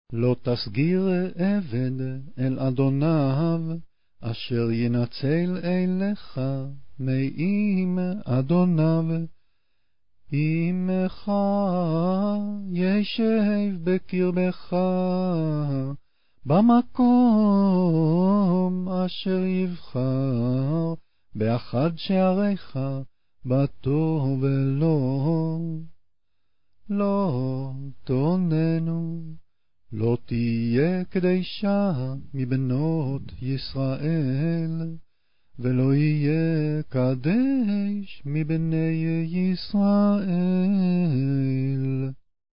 לא תסגיר עבד אל אדוניו, אשר ינצל אליך מעם אדוניו. עמך ישב בקרבך, במקום אשר יבחר, באחד שעריך, בטוב ולא. לא תוננו, לא תהיה קדשה מבנות ישראל, ולא יהיה קדש מבני ישראל.